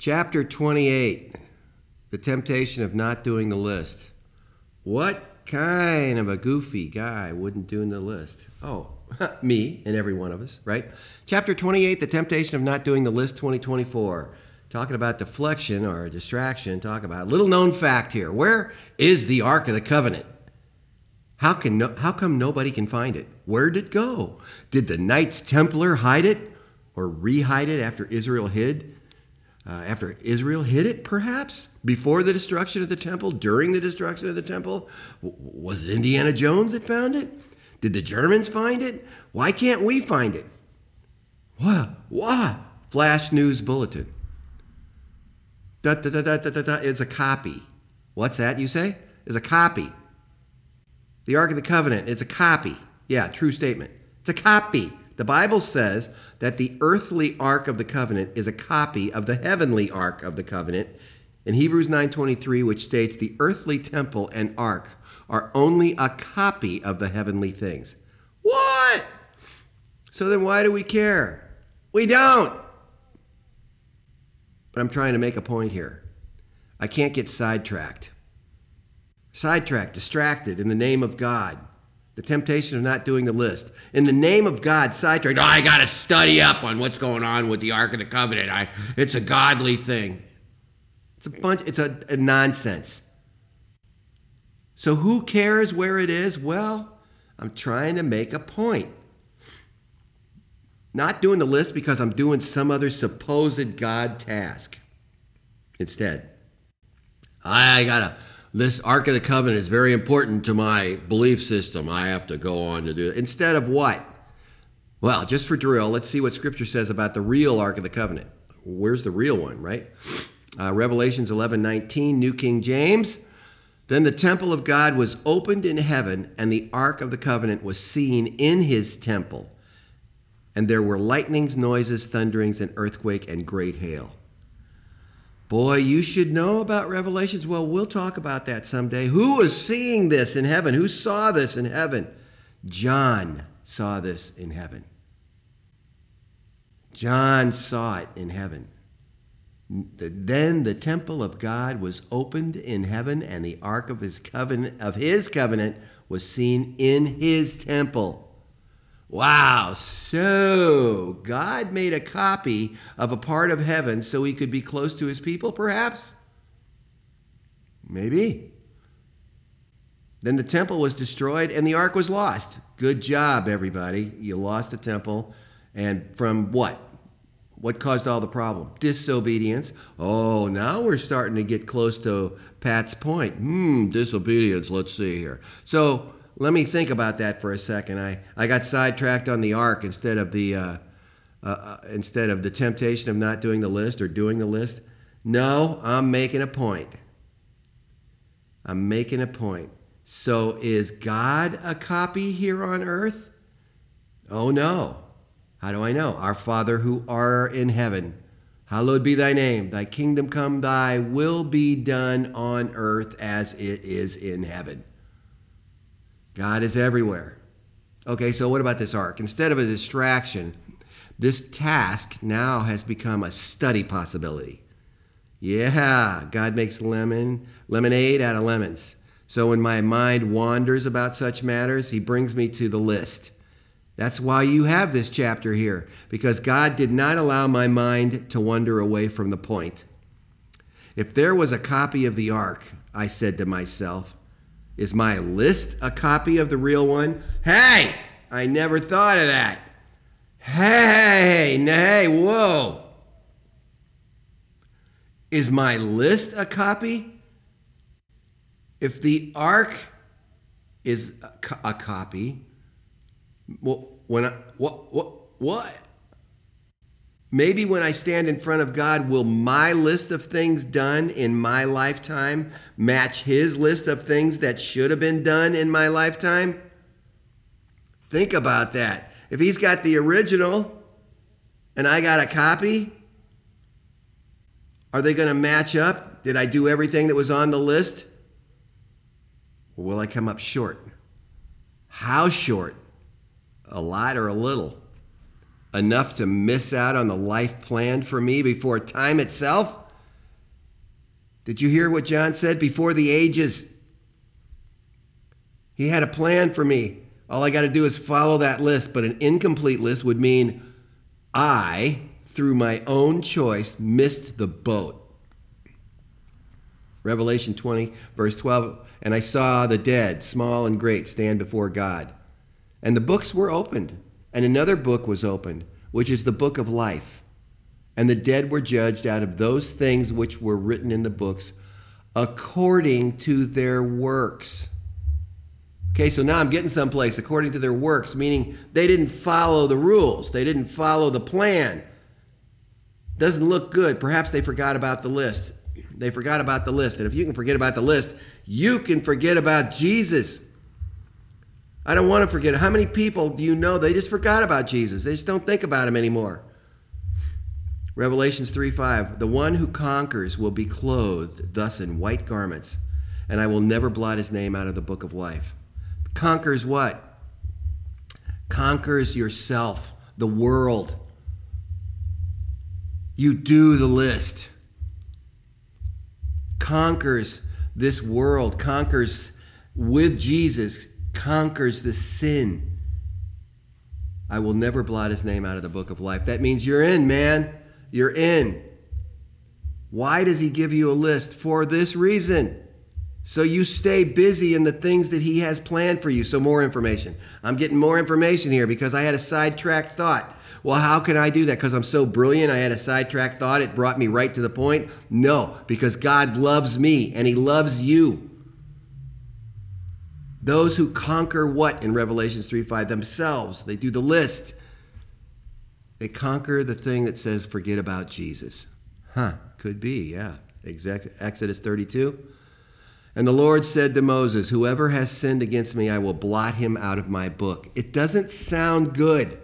Chapter 28, the temptation of not doing the list. What kind of a goofy guy wouldn't do the list? Oh, me and every one of us, right? Chapter 28, the temptation of not doing the list 2024. Talking about deflection or distraction, talk about a little known fact here. Where is the Ark of the Covenant? How come nobody can find it? Where did it go? Did the Knights Templar hide it or re-hide it after Israel hid? After Israel hid it, perhaps? Before the destruction of the temple? During the destruction of the temple? Was it Indiana Jones that found it? Did the Germans find it? Why can't we find it? What? Flash news bulletin. It's a copy. What's that, you say? It's a copy. The Ark of the Covenant, it's a copy. Yeah, true statement. It's a copy. The Bible says that the earthly Ark of the Covenant is a copy of the heavenly Ark of the Covenant in Hebrews 9:23, which states the earthly temple and ark are only a copy of the heavenly things. What? So then why do we care? We don't. But I'm trying to make a point here. I can't get sidetracked. Distracted in the name of God. The temptation of not doing the list. In the name of God, sidetracked. I got to study up on what's going on with the Ark of the Covenant. It's a godly thing. It's a nonsense. So who cares where it is? Well, I'm trying to make a point. Not doing the list because I'm doing some other supposed God task. Instead, this Ark of the Covenant is very important to my belief system. I have to go on to do it. Instead of what? Well, just for drill, let's see what Scripture says about the real Ark of the Covenant. Where's the real one, right? Revelations 11:19, New King James. Then the temple of God was opened in heaven, and the Ark of the Covenant was seen in his temple. And there were lightnings, noises, thunderings, and earthquake, and great hail. Boy, you should know about Revelations. Well, we'll talk about that someday. Who was seeing this in heaven? Who saw this in heaven? John saw this in heaven. John saw it in heaven. Then the temple of God was opened in heaven, and the ark of his covenant was seen in his temple. Wow, so God made a copy of a part of heaven so he could be close to his people, perhaps? Maybe. Then the temple was destroyed and the ark was lost. Good job, everybody. You lost the temple. And from what? What caused all the problem? Disobedience. Oh, now we're starting to get close to Pat's point. Disobedience, let's see here. So let me think about that for a second. I got sidetracked on the ark instead of the temptation of not doing the list or doing the list. No, I'm making a point. So is God a copy here on earth? Oh no. How do I know? Our Father who art in heaven, hallowed be thy name. Thy kingdom come, thy will be done on earth as it is in heaven. God is everywhere. Okay, so what about this ark? Instead of a distraction, this task now has become a study possibility. Yeah, God makes lemonade out of lemons. So when my mind wanders about such matters, he brings me to the list. That's why you have this chapter here, because God did not allow my mind to wander away from the point. If there was a copy of the ark, I said to myself, is my list a copy of the real one? Hey, I never thought of that. Hey, whoa. Is my list a copy? If the ark is a copy, well, what? Maybe when I stand in front of God, will my list of things done in my lifetime match his list of things that should have been done in my lifetime? Think about that. If he's got the original and I got a copy, are they going to match up? Did I do everything that was on the list? Or will I come up short? How short? A lot or a little? Enough to miss out on the life planned for me before time itself? Did you hear what John said? Before the ages. He had a plan for me. All I got to do is follow that list. But an incomplete list would mean I, through my own choice, missed the boat. Revelation 20, verse 12, and I saw the dead, small and great, stand before God. And the books were opened, and another book was opened, which is the book of life. And the dead were judged out of those things which were written in the books according to their works. Okay, so now I'm getting someplace according to their works, meaning they didn't follow the rules. They didn't follow the plan. Doesn't look good. Perhaps they forgot about the list. They forgot about the list. And if you can forget about the list, you can forget about Jesus. I don't want to forget. How many people do you know they just forgot about Jesus? They just don't think about him anymore. Revelations 3:5, the one who conquers will be clothed thus in white garments, and I will never blot his name out of the book of life. Conquers what? Conquers yourself, the world. You do the list. Conquers this world, conquers with Jesus, conquers the sin. I will never blot his name out of the book of life. That means you're in, man. You're in. Why does he give you a list? For this reason. So you stay busy in the things that he has planned for you. So more information. I'm getting more information here because I had a sidetracked thought. Well, how can I do that? Because I'm so brilliant, I had a sidetracked thought. It brought me right to the point. No, because God loves me and he loves you. Those who conquer what in Revelations 3:5? Themselves. They do the list. They conquer the thing that says forget about Jesus. Could be, yeah. Exodus 32. And the Lord said to Moses, whoever has sinned against me, I will blot him out of my book. It doesn't sound good.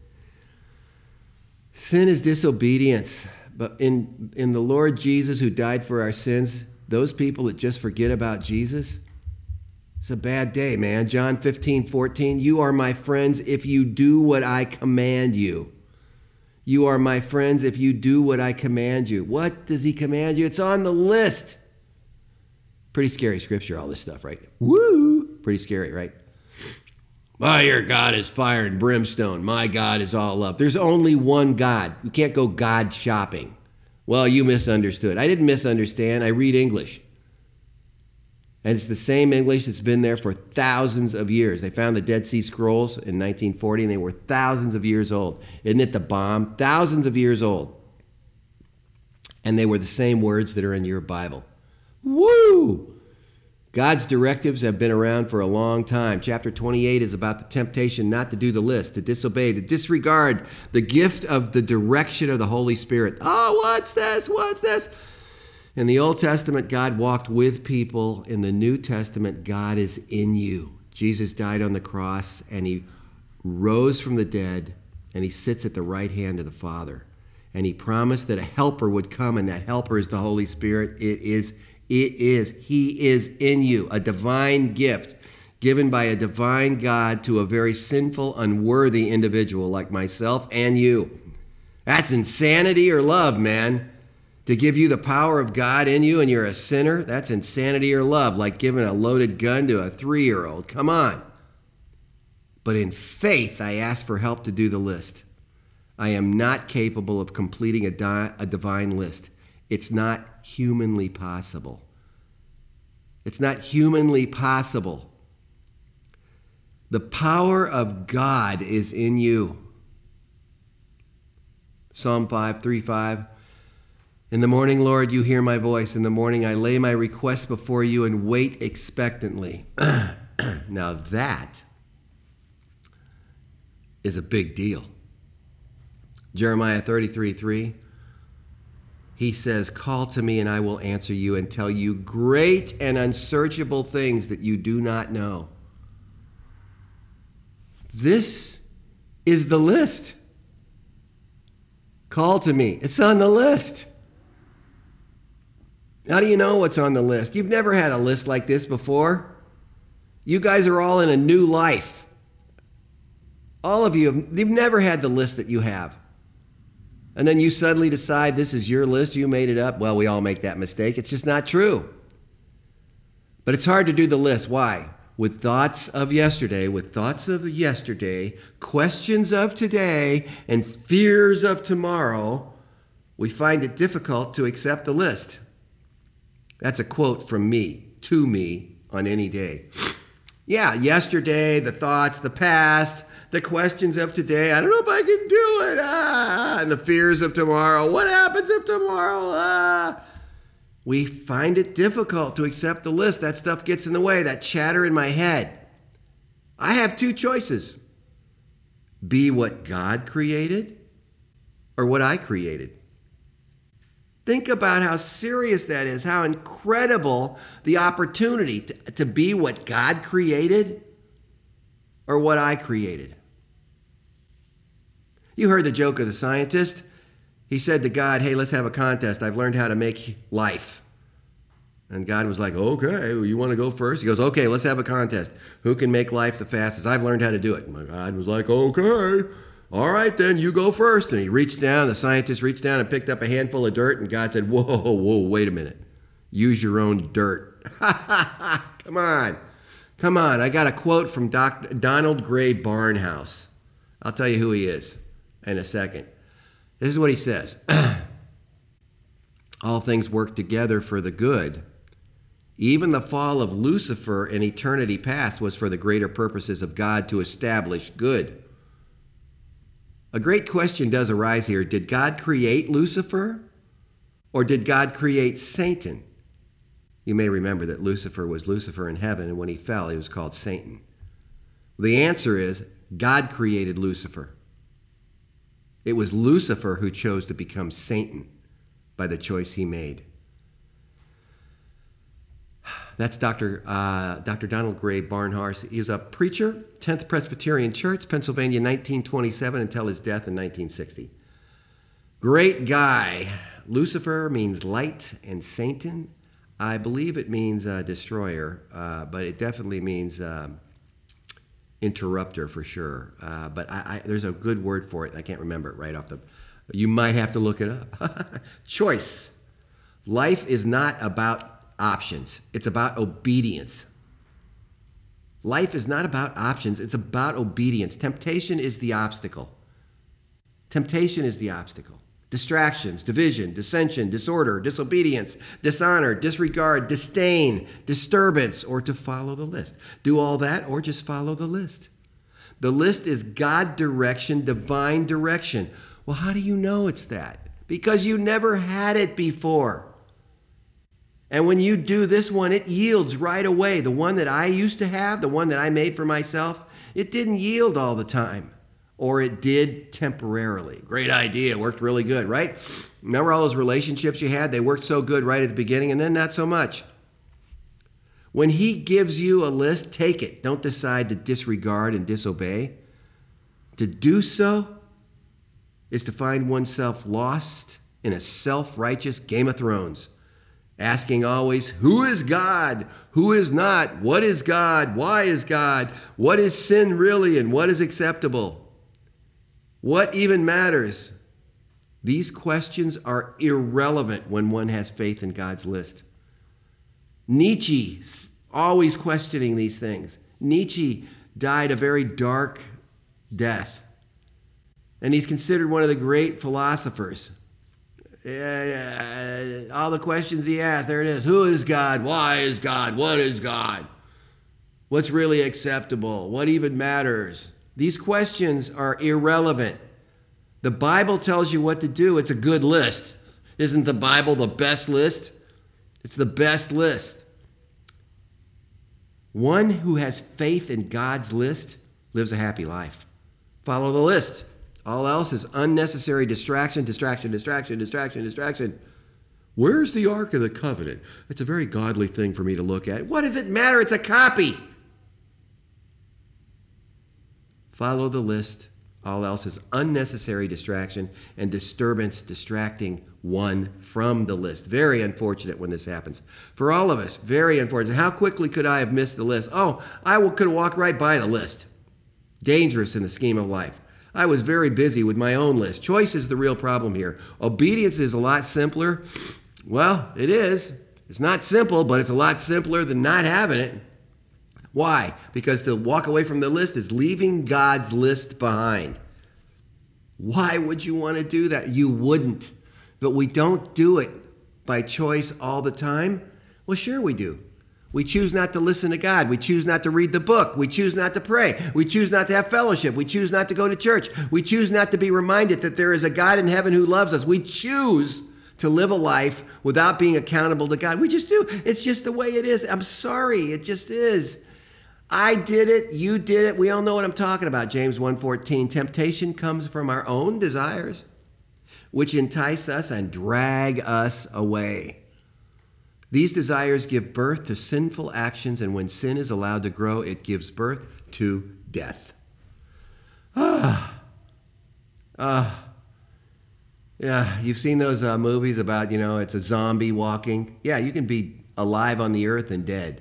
Sin is disobedience. But in the Lord Jesus who died for our sins, those people that just forget about Jesus, it's a bad day, man. John 15:14, you are my friends if you do what I command you. You are my friends if you do what I command you. What does he command you? It's on the list. Pretty scary scripture, all this stuff, right? Woo! Pretty scary, right? Your God is fire and brimstone. My God is all love. There's only one God. You can't go God shopping. Well, you misunderstood. I didn't misunderstand. I read English. And it's the same English that's been there for thousands of years. They found the Dead Sea Scrolls in 1940, and they were thousands of years old. Isn't it the bomb? Thousands of years old. And they were the same words that are in your Bible. Woo! God's directives have been around for a long time. Chapter 28 is about the temptation not to do the list, to disobey, to disregard the gift of the direction of the Holy Spirit. Oh, what's this? What's this? In the Old Testament, God walked with people. In the New Testament, God is in you. Jesus died on the cross, and he rose from the dead, and he sits at the right hand of the Father. And he promised that a helper would come, and that helper is the Holy Spirit. He is in you, a divine gift given by a divine God to a very sinful, unworthy individual like myself and you. That's insanity or love, man. To give you the power of God in you and you're a sinner, that's insanity or love, like giving a loaded gun to a 3-year-old. Come on. But in faith, I ask for help to do the list. I am not capable of completing a divine list. It's not humanly possible. It's not humanly possible. The power of God is in you. Psalm 5:3-5. In the morning, Lord, you hear my voice. In the morning, I lay my requests before you and wait expectantly. Now that is a big deal. Jeremiah 33:3. He says, call to me and I will answer you and tell you great and unsearchable things that you do not know. This is the list. Call to me. It's on the list. How do you know what's on the list? You've never had a list like this before. You guys are all in a new life. All of you, you've never had the list that you have. And then you suddenly decide this is your list, you made it up. Well, we all make that mistake. It's just not true. But it's hard to do the list. Why? With thoughts of yesterday, questions of today, and fears of tomorrow, we find it difficult to accept the list. That's a quote from me, to me, on any day. Yeah, yesterday, the thoughts, the past, the questions of today. I don't know if I can do it. And the fears of tomorrow. What happens if tomorrow? We find it difficult to accept the list. That stuff gets in the way, that chatter in my head. I have two choices. Be what God created or what I created. Think about how serious that is, how incredible the opportunity to be what God created or what I created. You heard the joke of the scientist. He said to God, hey, let's have a contest. I've learned how to make life. And God was like, okay, you want to go first? He goes, okay, let's have a contest. Who can make life the fastest? I've learned how to do it. And God was like, okay, all right, then you go first. And he reached down, the scientist reached down and picked up a handful of dirt. And God said, whoa, wait a minute. Use your own dirt. Come on. I got a quote from Donald Gray Barnhouse. I'll tell you who he is in a second. This is what he says. All things work together for the good. Even the fall of Lucifer in eternity past was for the greater purposes of God to establish good. A great question does arise here. Did God create Lucifer or did God create Satan? You may remember that Lucifer was Lucifer in heaven, and when he fell, he was called Satan. The answer is God created Lucifer. It was Lucifer who chose to become Satan by the choice he made. That's Dr. Donald Gray Barnhouse. He was a preacher, 10th Presbyterian Church, Pennsylvania, 1927 until his death in 1960. Great guy. Lucifer means light, and Satan, I believe it means destroyer, but it definitely means interrupter for sure. But there's a good word for it. I can't remember it right off the... You might have to look it up. Choice. Life is not about options. It's about obedience. Life is not about options. It's about obedience. Temptation is the obstacle. Distractions, division, dissension, disorder, disobedience, dishonor, disregard, disdain, disturbance, or to follow the list. Do all that or just follow the list. The list is God direction, divine direction. Well, how do you know it's that? Because you never had it before. And when you do this one, it yields right away. The one that I used to have, the one that I made for myself, it didn't yield all the time. Or it did temporarily. Great idea. Worked really good, right? Remember all those relationships you had? They worked so good right at the beginning and then not so much. When he gives you a list, take it. Don't decide to disregard and disobey. To do so is to find oneself lost in a self-righteous Game of Thrones. Asking always, who is God? Who is not? What is God? Why is God? What is sin really and what is acceptable? What even matters? These questions are irrelevant when one has faith in God's list. Nietzsche, always questioning these things. Nietzsche died a very dark death. And he's considered one of the great philosophers. All the questions he asked, there it is. Who is God? Why is God? What is God? What's really acceptable? What even matters? These questions are irrelevant. The Bible tells you what to do. It's a good list. Isn't the Bible the best list? It's the best list. One who has faith in God's list lives a happy life. Follow the list. All else is unnecessary distraction. Where's the Ark of the Covenant? It's a very godly thing for me to look at. What does it matter? It's a copy. Follow the list. All else is unnecessary distraction and disturbance, distracting one from the list. Very unfortunate when this happens. For all of us, very unfortunate. How quickly could I have missed the list? Oh, I could have walked right by the list. Dangerous in the scheme of life. I was very busy with my own list. Choice is the real problem here. Obedience is a lot simpler. Well, it is. It's not simple, but it's a lot simpler than not having it. Why? Because to walk away from the list is leaving God's list behind. Why would you want to do that? You wouldn't. But we don't do it by choice all the time. Well, sure we do. We choose not to listen to God. We choose not to read the book. We choose not to pray. We choose not to have fellowship. We choose not to go to church. We choose not to be reminded that there is a God in heaven who loves us. We choose to live a life without being accountable to God. We just do. It's just the way it is. I'm sorry. It just is. I did it. You did it. We all know what I'm talking about. James 1:14. Temptation comes from our own desires, which entice us and drag us away. These desires give birth to sinful actions, and when sin is allowed to grow, it gives birth to death. Yeah, you've seen those movies about, it's a zombie walking. Yeah, you can be alive on the earth and dead.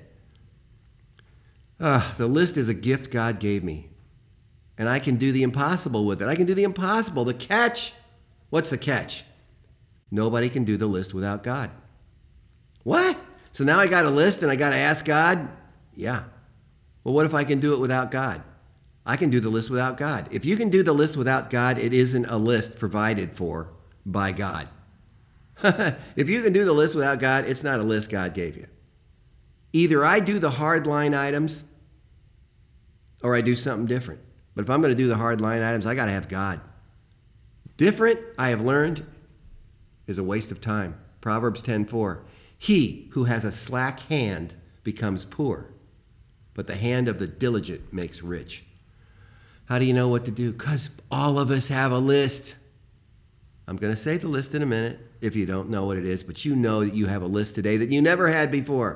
The list is a gift God gave me, and I can do the impossible with it. I can do the impossible. The catch, what's the catch? Nobody can do the list without God. What? So now I got a list and I got to ask God? Yeah. Well, what if I can do it without God? I can do the list without God. If you can do the list without God, it isn't a list provided for by God. If you can do the list without God, it's not a list God gave you. Either I do the hard line items or I do something different. But if I'm going to do the hard line items, I got to have God. Different, I have learned, is a waste of time. Proverbs 10:4. He who has a slack hand becomes poor, but the hand of the diligent makes rich. How do you know what to do? Because all of us have a list. I'm going to say the list in a minute if you don't know what it is, but you know that you have a list today that you never had before.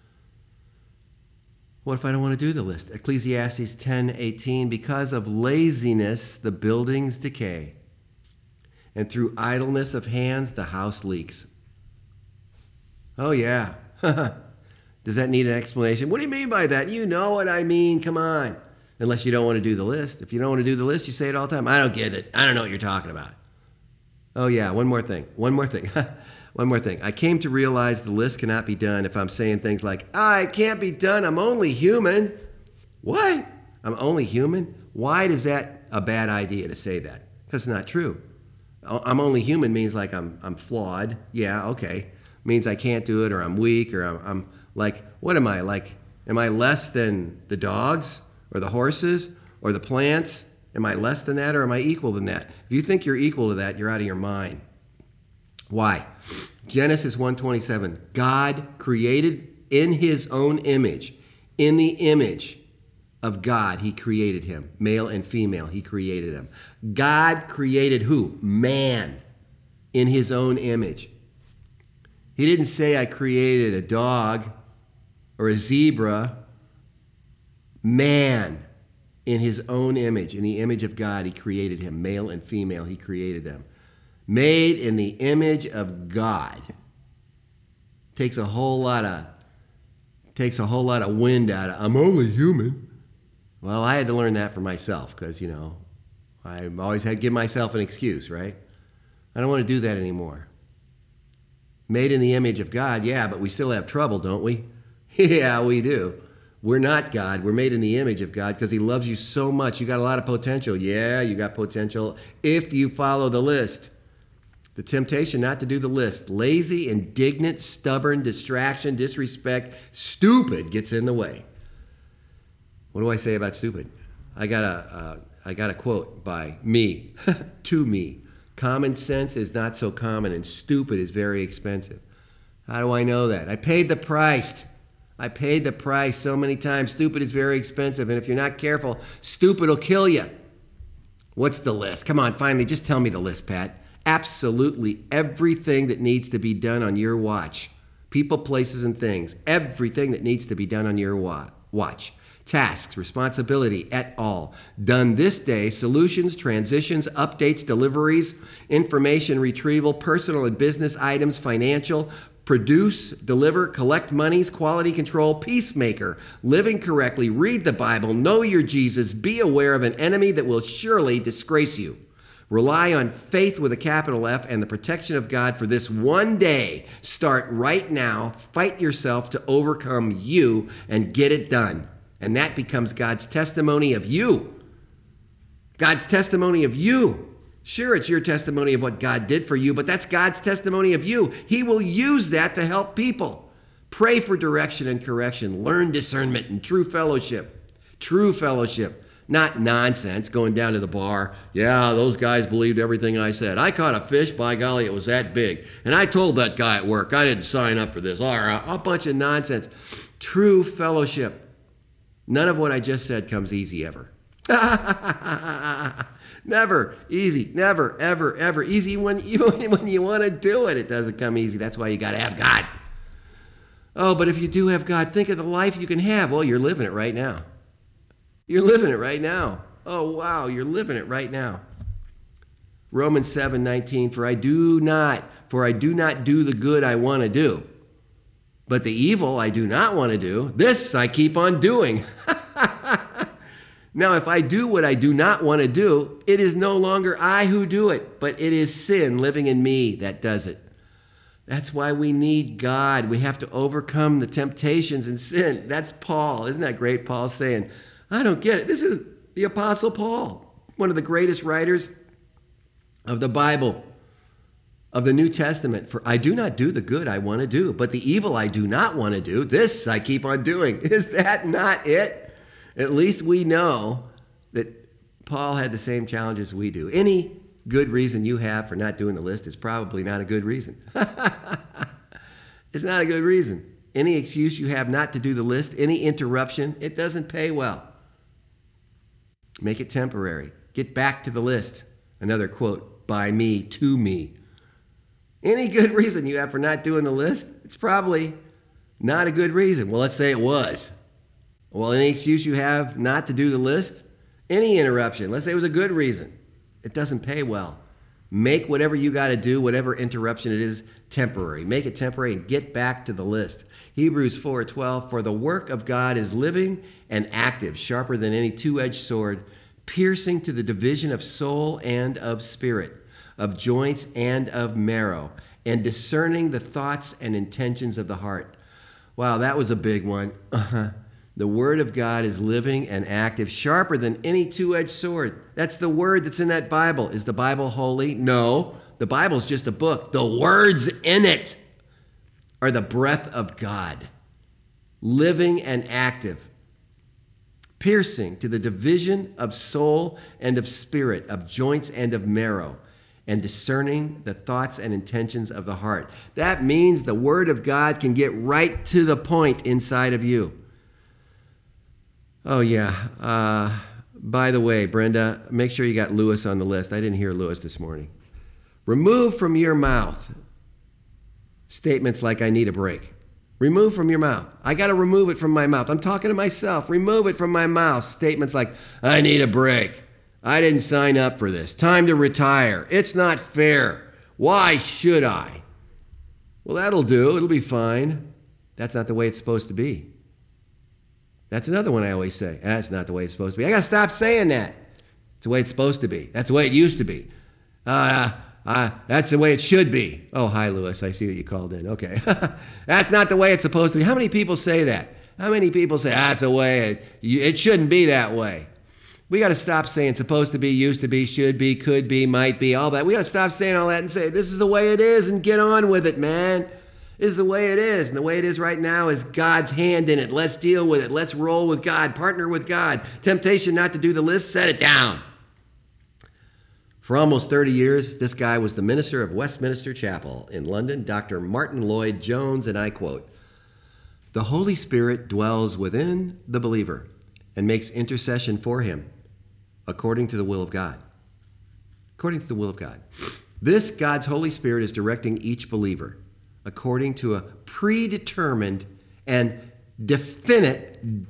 What if I don't want to do the list? Ecclesiastes 10:18, because of laziness, the buildings decay, and through idleness of hands, the house leaks. Oh, yeah. Does that need an explanation? What do you mean by that? You know what I mean. Come on. Unless you don't want to do the list. If you don't want to do the list, you say it all the time. I don't get it. I don't know what you're talking about. Oh, yeah. One more thing. One more thing. I came to realize the list cannot be done if I'm saying things like, it can't be done. I'm only human. What? I'm only human? Why is that a bad idea to say that? Because it's not true. I'm only human means like I'm flawed. Yeah, okay. Means I can't do it, or I'm weak, or I'm like, what am I? Like, am I less than the dogs or the horses or the plants? Am I less than that, or am I equal than that? If you think you're equal to that, you're out of your mind. Why? Genesis 1:27. God created in his own image. In the image of God, he created him. Male and female, he created them. God created who? Man. In his own image. He didn't say I created a dog or a zebra. Man, in his own image, in the image of God, he created him. Male and female, he created them. Made in the image of God. Takes a whole lot of wind out of, I'm only human. Well, I had to learn that for myself because, I always had to give myself an excuse, right? I don't want to do that anymore. Made in the image of God, yeah, but we still have trouble, don't we? Yeah, we do. We're not God. We're made in the image of God because he loves you so much. You got a lot of potential. Yeah, you got potential if you follow the list. The temptation not to do the list. Lazy, indignant, stubborn, distraction, disrespect, stupid gets in the way. What do I say about stupid? I got a quote by me, to me. Common sense is not so common, and stupid is very expensive. How do I know that? I paid the price. I paid the price so many times. Stupid is very expensive, and if you're not careful, stupid will kill you. What's the list? Come on, finally, just tell me the list, Pat. Absolutely everything that needs to be done on your watch. People, places, and things. Everything that needs to be done on your watch. Tasks, responsibility, et al. Done this day, solutions, transitions, updates, deliveries, information retrieval, personal and business items, financial, produce, deliver, collect monies, quality control, peacemaker, living correctly, read the Bible, know your Jesus, be aware of an enemy that will surely disgrace you. Rely on faith with a capital F and the protection of God for this one day. Start right now. Fight yourself to overcome you and get it done. And that becomes God's testimony of you. God's testimony of you. Sure, it's your testimony of what God did for you, but that's God's testimony of you. He will use that to help people. Pray for direction and correction. Learn discernment and true fellowship. True fellowship. Not nonsense, going down to the bar. Yeah, those guys believed everything I said. I caught a fish, by golly, it was that big. And I told that guy at work, I didn't sign up for this. A bunch of nonsense. True fellowship. None of what I just said comes easy ever. Never easy. Never, ever, ever easy. Even when you want to do it, it doesn't come easy. That's why you got to have God. Oh, but if you do have God, think of the life you can have. Well, you're living it right now. You're living it right now. Oh, wow, you're living it right now. Romans 7:19, for I do not do the good I want to do, but the evil I do not want to do, this I keep on doing. Now, if I do what I do not want to do, it is no longer I who do it, but it is sin living in me that does it. That's why we need God. We have to overcome the temptations and sin. That's Paul. Isn't that great? Paul saying, I don't get it. This is the Apostle Paul, one of the greatest writers of the Bible, of the New Testament. For I do not do the good I want to do, but the evil I do not want to do, this I keep on doing. Is that not it? At least we know that Paul had the same challenges we do. Any good reason you have for not doing the list is probably not a good reason. It's not a good reason. Any excuse you have not to do the list, any interruption, it doesn't pay well. Make it temporary. Get back to the list. Another quote, by me, to me. Any good reason you have for not doing the list, it's probably not a good reason. Well, let's say it was. Well, any excuse you have not to do the list, any interruption, let's say it was a good reason, it doesn't pay well. Make whatever you got to do, whatever interruption it is, temporary. Make it temporary and get back to the list. Hebrews 4:12, for the work of God is living and active, sharper than any two-edged sword, piercing to the division of soul and of spirit, of joints and of marrow, and discerning the thoughts and intentions of the heart. Wow, that was a big one. The word of God is living and active, sharper than any two-edged sword. That's the word that's in that Bible. Is the Bible holy? No. The Bible's just a book. The words in it are the breath of God, living and active, piercing to the division of soul and of spirit, of joints and of marrow, and discerning the thoughts and intentions of the heart. That means the word of God can get right to the point inside of you. Oh, yeah. By the way, Brenda, make sure you got Lewis on the list. I didn't hear Lewis this morning. Remove from your mouth statements like, I need a break. Remove from your mouth. I got to remove it from my mouth. I'm talking to myself. Remove it from my mouth. Statements like, I need a break. I didn't sign up for this. Time to retire. It's not fair. Why should I? Well, that'll do. It'll be fine. That's not the way it's supposed to be. That's another one I always say. That's not the way it's supposed to be. I got to stop saying that. It's the way it's supposed to be. That's the way it used to be. That's the way it should be. Oh, hi, Lewis. I see that you called in. Okay. That's not the way it's supposed to be. How many people say that? How many people say, that's the way it shouldn't be that way? We got to stop saying supposed to be, used to be, should be, could be, might be, all that. We got to stop saying all that and say, this is the way it is, and get on with it, man. This is the way it is. And the way it is right now is God's hand in it. Let's deal with it. Let's roll with God. Partner with God. Temptation not to do the list, set it down. For almost 30 years, this guy was the minister of Westminster Chapel in London, Dr. Martin Lloyd-Jones, and I quote, the Holy Spirit dwells within the believer and makes intercession for him according to the will of God. According to the will of God. This God's Holy Spirit is directing each believer according to a predetermined and defined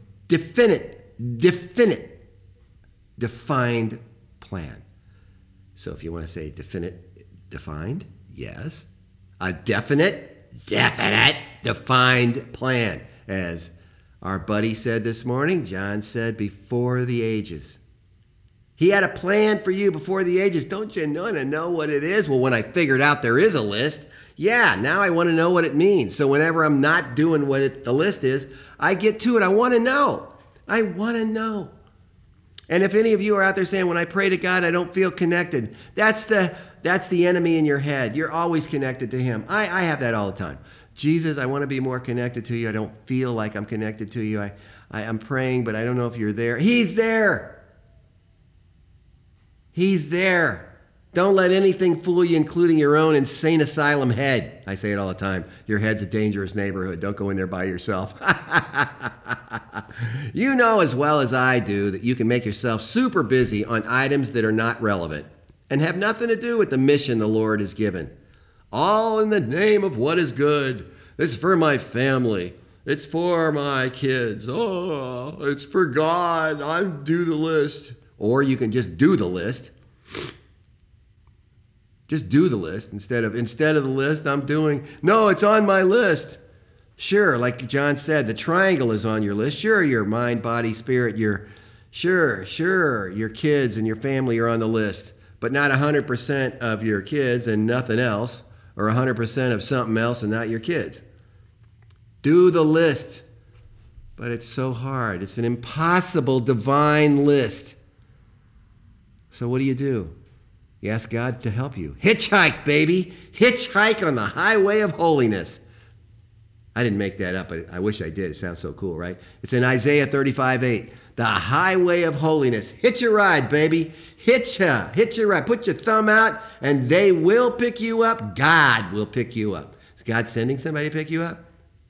plan. So if you want to say defined, yes. A definite, definite, defined plan. As our buddy said this morning, John said, before the ages. He had a plan for you before the ages. Don't you want to know what it is? Well, when I figured out there is a list, yeah, now I want to know what it means. So whenever I'm not doing what the list is, I get to it. I want to know. I want to know. And if any of you are out there saying, when I pray to God, I don't feel connected, that's the enemy in your head. You're always connected to him. I have that all the time. Jesus, I want to be more connected to you. I don't feel like I'm connected to you. I'm praying, but I don't know if you're there. He's there. He's there. Don't let anything fool you, including your own insane asylum head. I say it all the time. Your head's a dangerous neighborhood. Don't go in there by yourself. You know as well as I do that you can make yourself super busy on items that are not relevant and have nothing to do with the mission the Lord has given. All in the name of what is good. It's for my family. It's for my kids. Oh, it's for God. I do the list. Or you can just do the list. Just do the list instead of the list I'm doing. No, it's on my list. Sure, like John said, the triangle is on your list. Sure, your mind, body, spirit, your kids and your family are on the list, but not 100% of your kids and nothing else, or 100% of something else and not your kids. Do the list. But it's so hard. It's an impossible divine list. So what do? You ask God to help you. Hitchhike, baby. Hitchhike on the highway of holiness. I didn't make that up, but I wish I did. It sounds so cool, right? It's in Isaiah 35:8. The highway of holiness. Hitch a ride, baby. Hitch a ride. Put your thumb out, and they will pick you up. God will pick you up. Is God sending somebody to pick you up?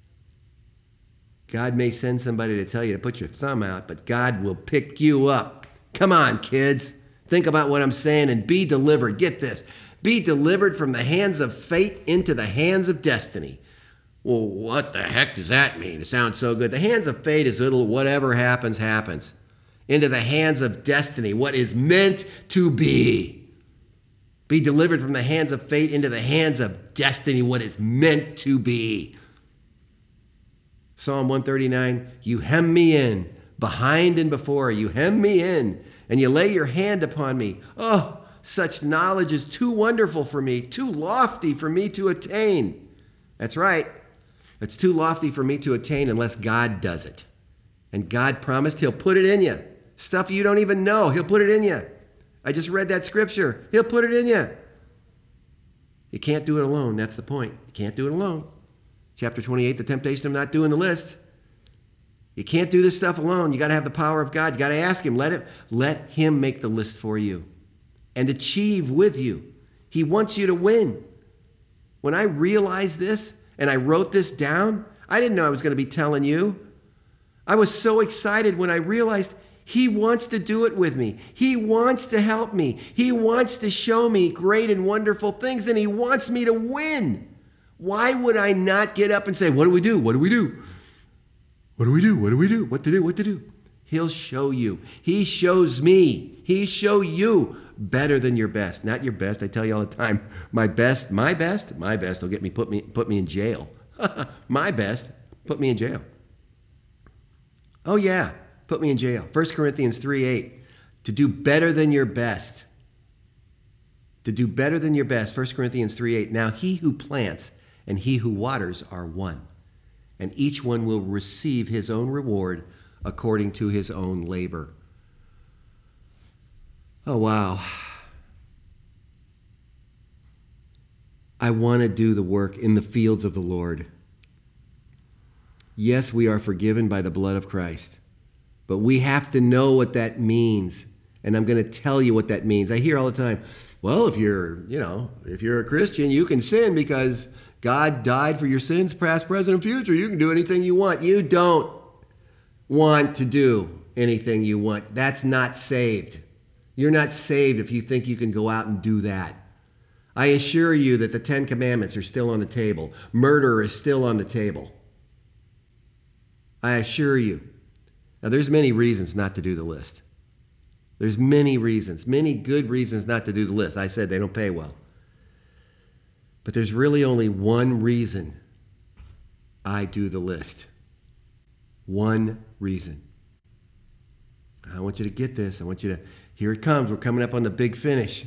God may send somebody to tell you to put your thumb out, but God will pick you up. Come on, kids. Think about what I'm saying and be delivered. Get this. Be delivered from the hands of fate into the hands of destiny. Well, what the heck does that mean? It sounds so good. The hands of fate is little whatever happens, happens. Into the hands of destiny, what is meant to be. Be delivered from the hands of fate into the hands of destiny, what is meant to be. Psalm 139, you hem me in, behind and before. You hem me in, and you lay your hand upon me. Oh, such knowledge is too wonderful for me, too lofty for me to attain. That's right. It's too lofty for me to attain unless God does it. And God promised he'll put it in you. Stuff you don't even know, he'll put it in you. I just read that scripture. He'll put it in you. You can't do it alone. That's the point. You can't do it alone. Chapter 28, the temptation of not doing the list. You can't do this stuff alone. You got to have the power of God. You got to ask him. Let him make the list for you and achieve with you. He wants you to win. When I realized this and I wrote this down, I didn't know I was going to be telling you. I was so excited when I realized he wants to do it with me. He wants to help me. He wants to show me great and wonderful things, and he wants me to win. Why would I not get up and say, what do we do? What do we do? What do we do? What do we do? What to do? What to do? He'll show you. He shows me. He show you better than your best. Not your best. I tell you all the time, my best will get me, put me in jail. My best, put me in jail. Oh yeah, put me in jail. 1 Corinthians 3:8, to do better than your best. To do better than your best, 1 Corinthians 3:8. Now he who plants and he who waters are one, and each one will receive his own reward according to his own labor. Oh, wow. I want to do the work in the fields of the Lord. Yes, we are forgiven by the blood of Christ, but we have to know what that means, and I'm going to tell you what that means. I hear all the time, well, if you're a Christian, you can sin because God died for your sins, past, present, and future. You can do anything you want. You don't want to do anything you want. That's not saved. You're not saved if you think you can go out and do that. I assure you that the 10 Commandments are still on the table. Murder is still on the table. I assure you. Now, there's many reasons not to do the list. There's many reasons, many good reasons not to do the list. I said they don't pay well. But there's really only one reason I do the list. One reason. I want you to get this. I want you to, here it comes. We're coming up on the big finish.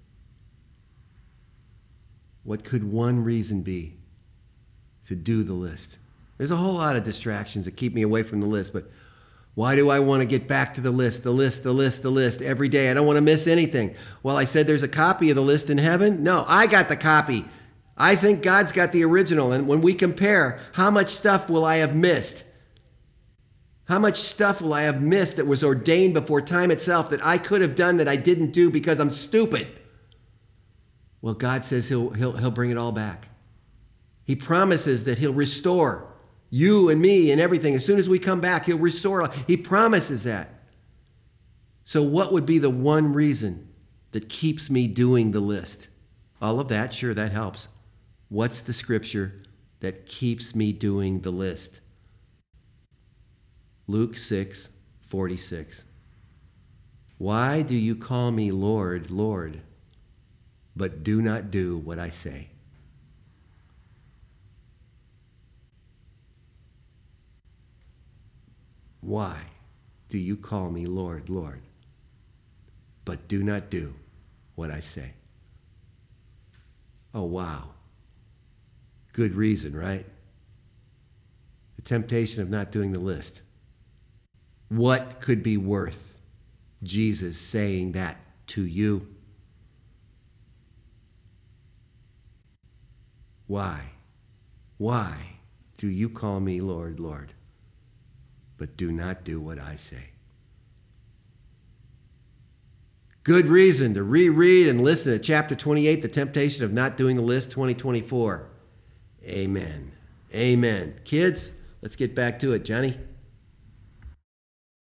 What could one reason be to do the list? There's a whole lot of distractions that keep me away from the list, but why do I want to get back to the list every day? I don't want to miss anything. Well, I said there's a copy of the list in heaven. No, I got the copy. I think God's got the original. And when we compare, how much stuff will I have missed? How much stuff will I have missed that was ordained before time itself that I could have done that I didn't do because I'm stupid? Well, God says he'll bring it all back. He promises that he'll restore you and me and everything. As soon as we come back, he'll restore. He promises that. So what would be the one reason that keeps me doing the list? All of that, sure, that helps. What's the scripture that keeps me doing the list? Luke 6:46. Why do you call me Lord, Lord, but do not do what I say? Why do you call me Lord, Lord, but do not do what I say? Oh, wow. Good reason, right? The temptation of not doing the list. What could be worth Jesus saying that to you? Why? Why do you call me Lord, Lord, but do not do what I say? Good reason to reread and listen to chapter 28, The Temptation of Not Doing the List, 2024. Amen. Amen. Kids, let's get back to it. Johnny?